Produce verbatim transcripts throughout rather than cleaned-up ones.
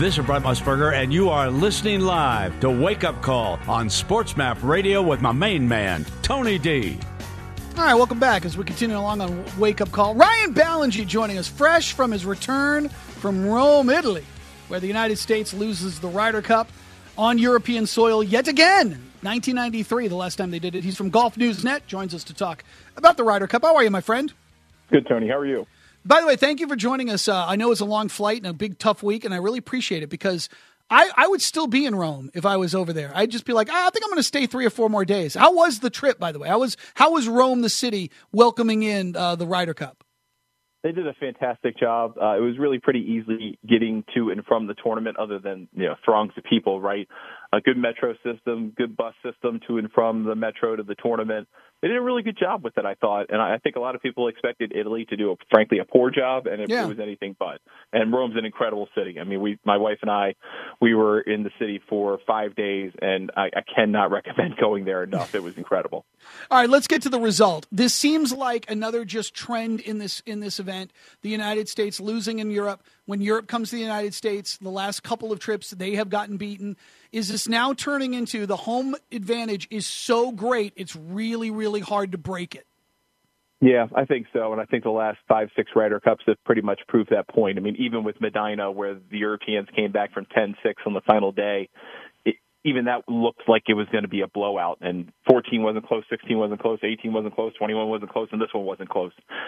This is Brett Musburger, and you are listening live to Wake Up Call on SportsMap Radio with my main man, Tony D. All right, welcome back as we continue along on Wake Up Call. Ryan Ballingy joining us fresh from his return from Rome, Italy, where the United States loses the Ryder Cup on European soil yet again. nineteen ninety-three, the last time they did it. He's from Golf News Net, joins us to talk about the Ryder Cup. How are you, my friend? Good, Tony. How are you? By the way, thank you for joining us. Uh, I know it's a long flight and a big, tough week, and I really appreciate it because I, I would still be in Rome if I was over there. I'd just be like, ah, I think I'm going to stay three or four more days. How was the trip, by the way? How was how was Rome, the city, welcoming in uh, the Ryder Cup? They did a fantastic job. Uh, it was really pretty easy getting to and from the tournament other than, you know, throngs of people, right? A good metro system, good bus system to and from the metro to the tournament. They did a really good job with it, I thought. And I think a lot of people expected Italy to do, a, frankly, a poor job, and it, yeah. it was anything but. And Rome's an incredible city. I mean, we, my wife and I, we were in the city for five days, and I, I cannot recommend going there enough. It was incredible. All right, let's get to the result. This seems like another just trend in this in this event. The United States losing in Europe. When Europe comes to the United States, the last couple of trips, they have gotten beaten. Is this now turning into the home advantage is so great, it's really, really hard to break it? Yeah, I think so. And I think the last five, six Ryder Cups have pretty much proved that point. I mean, even with Medina, where the Europeans came back from ten six on the final day, it, even that looked like it was going to be a blowout. And fourteen wasn't close, sixteen wasn't close, eighteen wasn't close, twenty-one wasn't close, and this one wasn't close.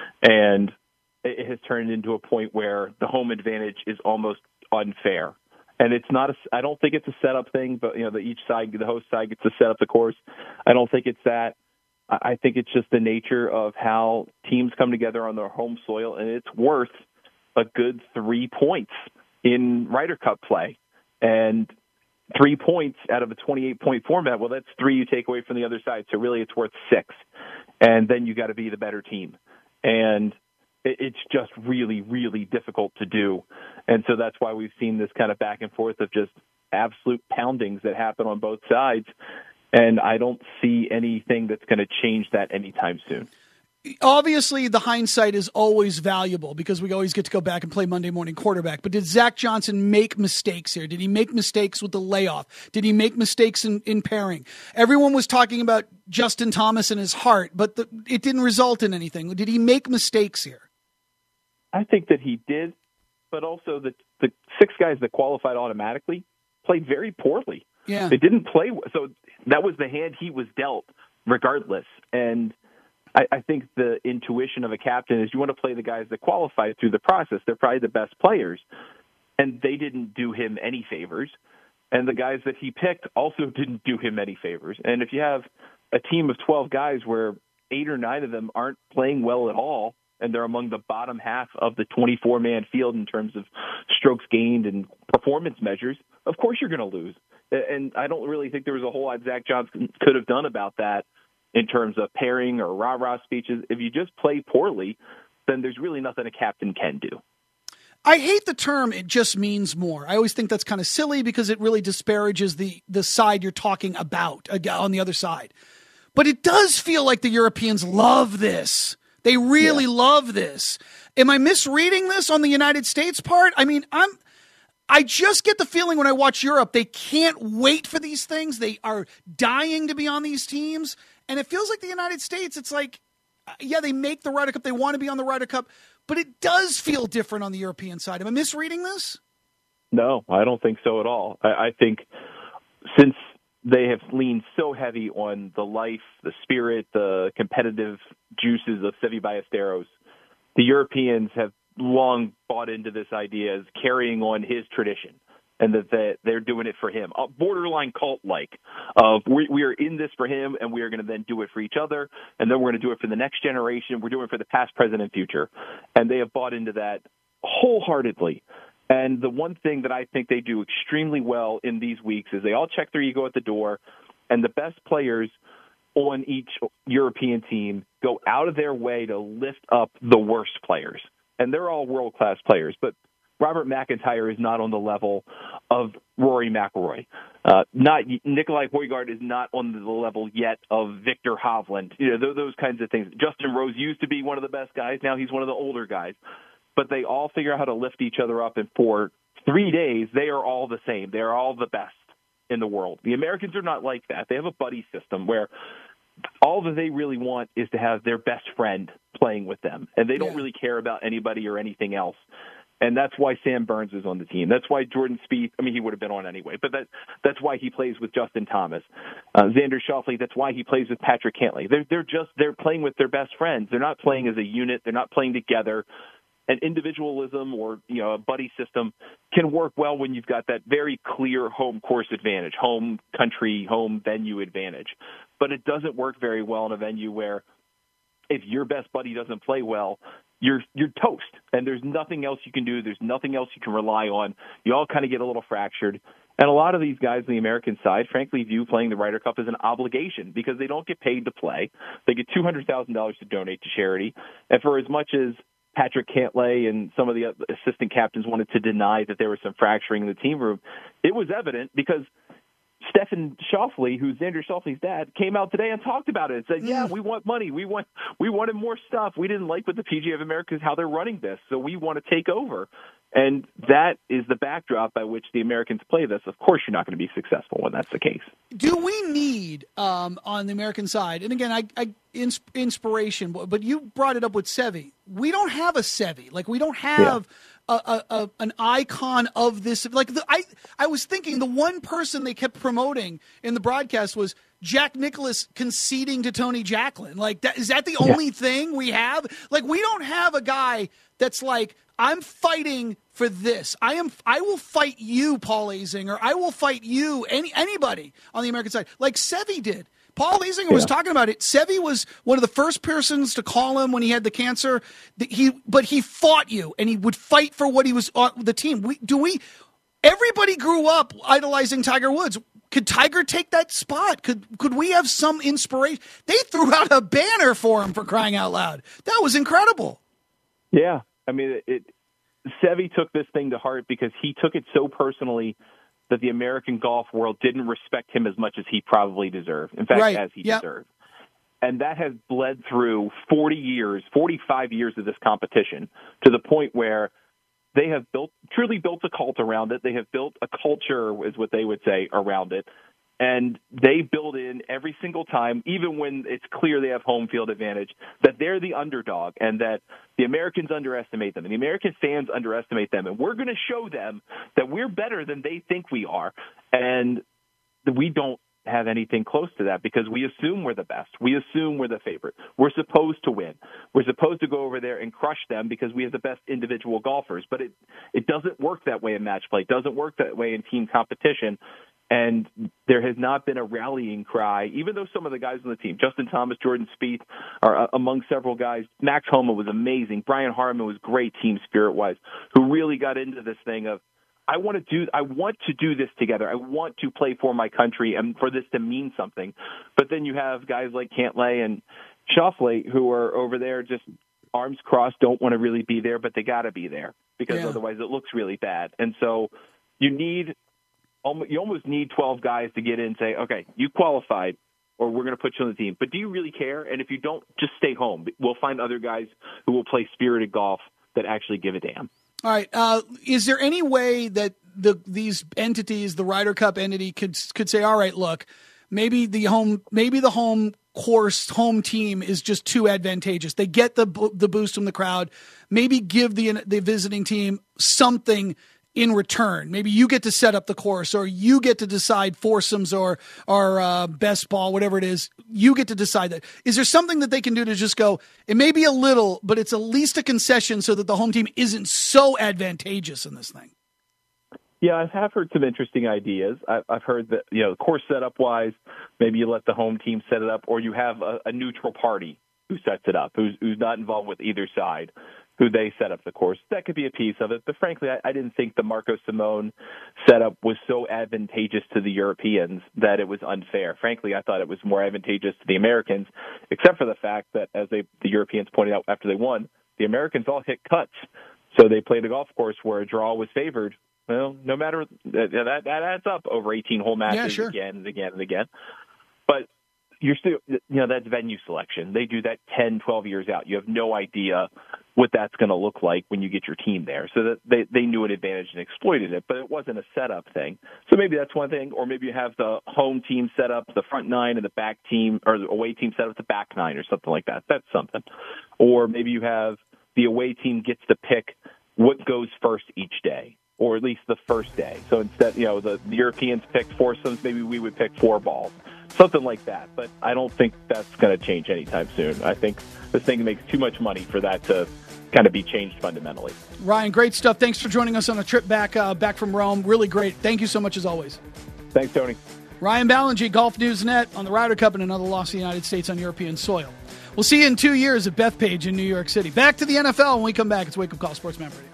And it has turned into a point where the home advantage is almost unfair. And it's not a, I don't think it's a setup thing, but, you know, the each side, the host side gets to set up the course. I don't think it's that. I think it's just the nature of how teams come together on their home soil, and it's worth a good three points in Ryder Cup play. And three points out of a twenty-eight point format, well, that's three you take away from the other side. So really it's worth six. And then you got to be the better team. And it's just really, really difficult to do. And so that's why we've seen this kind of back and forth of just absolute poundings that happen on both sides. And I don't see anything that's going to change that anytime soon. Obviously, the hindsight is always valuable because we always get to go back and play Monday morning quarterback. But did Zach Johnson make mistakes here? Did he make mistakes with the layoff? Did he make mistakes in, in pairing? Everyone was talking about Justin Thomas and his heart, but the, it didn't result in anything. Did he make mistakes here? I think that he did, but also the the six guys that qualified automatically played very poorly. Yeah. They didn't play. So that was the hand he was dealt regardless. And I, I think the intuition of a captain is you want to play the guys that qualified through the process. They're probably the best players. And they didn't do him any favors. And the guys that he picked also didn't do him any favors. And if you have a team of twelve guys where eight or nine of them aren't playing well at all, and they're among the bottom half of the twenty-four man field in terms of strokes gained and performance measures, of course you're going to lose. And I don't really think there was a whole lot Zach Johnson could have done about that in terms of pairing or rah-rah speeches. If you just play poorly, then there's really nothing a captain can do. I hate the term "it just means more." I always think that's kind of silly because it really disparages the, the side you're talking about on the other side. But it does feel like the Europeans love this. They really yeah. love this. Am I misreading this on the United States part? I mean, I'm, I just get the feeling when I watch Europe, they can't wait for these things. They are dying to be on these teams. And it feels like the United States, it's like, yeah, they make the Ryder Cup. They want to be on the Ryder Cup. But it does feel different on the European side. Am I misreading this? No, I don't think so at all. I, I think since they have leaned so heavy on the life, the spirit, the competitive juices of Seve Ballesteros, the Europeans have long bought into this idea as carrying on his tradition and that they're doing it for him. A borderline cult-like of we, we are in this for him and we are going to then do it for each other and then we're going to do it for the next generation. We're doing it for the past, present, and future. And they have bought into that wholeheartedly. And the one thing that I think they do extremely well in these weeks is they all check their ego at the door, and the best players on each European team go out of their way to lift up the worst players. And they're all world-class players, but Robert McIntyre is not on the level of Rory McIlroy. Uh, not Nikolai Højgaard is not on the level yet of Victor Hovland. You know, those, those kinds of things. Justin Rose used to be one of the best guys. Now he's one of the older guys. But they all figure out how to lift each other up, and for three days, they are all the same. They are all the best in the world. The Americans are not like that. They have a buddy system where all that they really want is to have their best friend playing with them, and they don't yeah. really care about anybody or anything else. And that's why Sam Burns is on the team. That's why Jordan Spieth, I mean, he would have been on anyway, but that, that's why he plays with Justin Thomas. Uh, Xander Schauffele, that's why he plays with Patrick Cantlay. They're, they're just, they're playing with their best friends. They're not playing as a unit. They're not playing together. And individualism or, you know, a buddy system can work well when you've got that very clear home course advantage, home country, home venue advantage. But it doesn't work very well in a venue where if your best buddy doesn't play well, you're you're toast, and there's nothing else you can do. There's nothing else you can rely on. You all kind of get a little fractured. And a lot of these guys on the American side, frankly, view playing the Ryder Cup as an obligation because they don't get paid to play. They get two hundred thousand dollars to donate to charity. And for as much as Patrick Cantlay and some of the assistant captains wanted to deny that there was some fracturing in the team room, it was evident because Stephen Schauffele, who's Xander Schauffele's dad, came out today and talked about it and said, yeah, we want money. We want, we wanted more stuff. We didn't like what the P G A of America is, how they're running this, so we want to take over. And that is the backdrop by which the Americans play this. Of course, you're not going to be successful when that's the case. Do we need, um, on the American side, and again, I, I ins- inspiration, but you brought it up with Seve. We don't have a Seve. Like, we don't have yeah. a, a, a an icon of this. Like, the, I, I was thinking the one person they kept promoting in the broadcast was Jack Nicklaus conceding to Tony Jacklin. Like, that, is that the yeah. only thing we have? Like, we don't have a guy that's like, I'm fighting for this. I am. I will fight you, Paul Azinger. I will fight you, any anybody on the American side, like Seve did. Paul Azinger yeah. was talking about it. Seve was one of the first persons to call him when he had the cancer. He, but he fought you, and he would fight for what he was on the team. We, do we? Everybody grew up idolizing Tiger Woods. Could Tiger take that spot? Could could we have some inspiration? They threw out a banner for him, for crying out loud. That was incredible. Yeah. I mean, it, Seve took this thing to heart because he took it so personally that the American golf world didn't respect him as much as he probably deserved. In fact, right. as he yep. deserved. And that has bled through forty years, forty-five years of this competition to the point where they have built, truly built a cult around it. They have built a culture, is what they would say, around it. And they build in every single time, even when it's clear they have home field advantage, that they're the underdog and that the Americans underestimate them and the American fans underestimate them. And we're going to show them that we're better than they think we are. And we don't have anything close to that because we assume we're the best. We assume we're the favorite. We're supposed to win. We're supposed to go over there and crush them because we have the best individual golfers. But it, it doesn't work that way in match play. It doesn't work that way in team competition. And there has not been a rallying cry, even though some of the guys on the team, Justin Thomas, Jordan Spieth, are among several guys. Max Homa was amazing. Brian Harman was great team spirit-wise, who really got into this thing of, I want to do, I want to do this together. I want to play for my country and for this to mean something. But then you have guys like Cantlay and Schauffele who are over there just arms crossed, don't want to really be there, but they got to be there because yeah. otherwise it looks really bad. And so you need. You almost need twelve guys to get in and say, okay, you qualified or we're going to put you on the team. But do you really care? And if you don't, just stay home. We'll find other guys who will play spirited golf that actually give a damn. All right. Uh, is there any way that the these entities, the Ryder Cup entity, could could say, all right, look, maybe the home maybe the home course, home team is just too advantageous. They get the the boost from the crowd. Maybe give the the visiting team something in return. Maybe you get to set up the course, or you get to decide foursomes or or uh, best ball, whatever it is. You get to decide that. Is there something that they can do to just go, it may be a little, but it's at least a concession so that the home team isn't so advantageous in this thing? Yeah, I have heard some interesting ideas. I've heard that, you know, course setup wise, maybe you let the home team set it up, or you have a, a neutral party who sets it up, who's, who's not involved with either side, who they set up the course. That could be a piece of it. But frankly, I, I didn't think the Marco Simone setup was so advantageous to the Europeans that it was unfair. Frankly, I thought it was more advantageous to the Americans, except for the fact that, as they, the Europeans pointed out after they won, the Americans all hit cuts. So they played a golf course where a draw was favored. Well, no matter that, that, that adds up over eighteen hole matches yeah, sure. again and again and again. But you're still, you know, that's venue selection. They do that ten, twelve years out. You have no idea what that's going to look like when you get your team there. So that they, they knew an advantage and exploited it, but it wasn't a setup thing. So maybe that's one thing, or maybe you have the home team set up the front nine and the back team, or the away team set up the back nine or something like that. That's something. Or maybe you have the away team gets to pick what goes first each day, or at least the first day. So instead, you know, the, the Europeans picked foursomes, maybe we would pick four balls. Something like that. But I don't think that's going to change anytime soon. I think this thing makes too much money for that to kind of be changed fundamentally. Ryan, great stuff. Thanks for joining us on a trip back uh, back from Rome. Really great. Thank you so much as always. Thanks, Tony. Ryan Ballengee, Golf News Net on the Ryder Cup and another loss to the United States on European soil. We'll see you in two years at Bethpage in New York City. Back to the N F L when we come back. It's Wake Up Call Sports Map Radio.